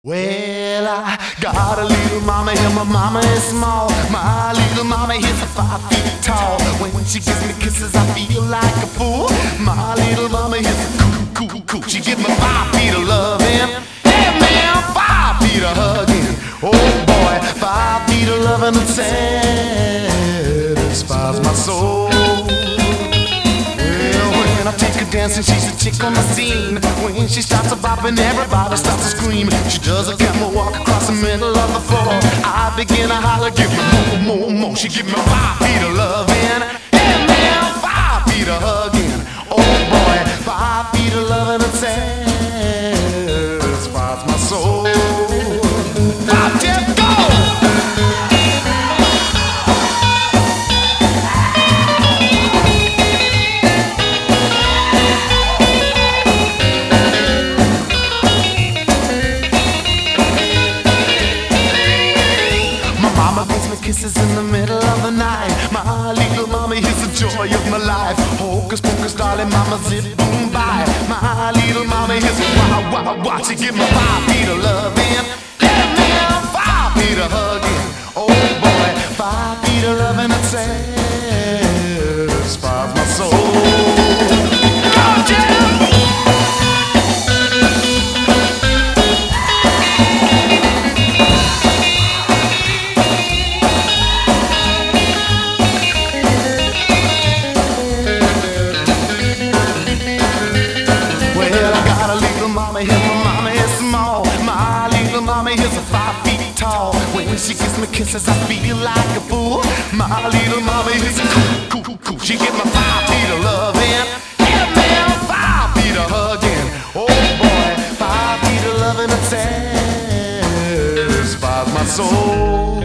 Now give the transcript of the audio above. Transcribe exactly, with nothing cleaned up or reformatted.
Well, I got a little mama and my mama is small. My little mama is five feet tall. When she gives me kisses, I feel like a fool. My little mama is cool, cool, cool. She gives me five feet of loving. Yeah, man, five feet of hugging. Oh boy, five feet of loving that satisfies my soul. When I take her dancing, she's a chick on the scene. When she starts a bopping, everybody starts to scream. She does a camel walk across the middle of the floor. I begin to holler, give me more, more, more. She give me five feet of loving. Yeah, man, five feet of hugging. Oh boy, five feet of loving that satisfies my soul. Five, ten, go! Mama gives me kisses in the middle of the night. My little mama is the joy of my life. Hocus pocus, darling, mama, zip, boom, bye. My little mama is wow, wow, wow. She give me five feet of loving. Let me have five feet of hugging. Oh boy, five feet of loving that satisfies my soul. Go, Jim! And my mama is small. My little mama is a five feet tall. When she gives me kisses, I feel like a fool. My little mama is cool, cool, cool. She gives me five feet of loving. Yeah, man, five feet of hugging. Oh boy, five feet of loving that satisfies my soul.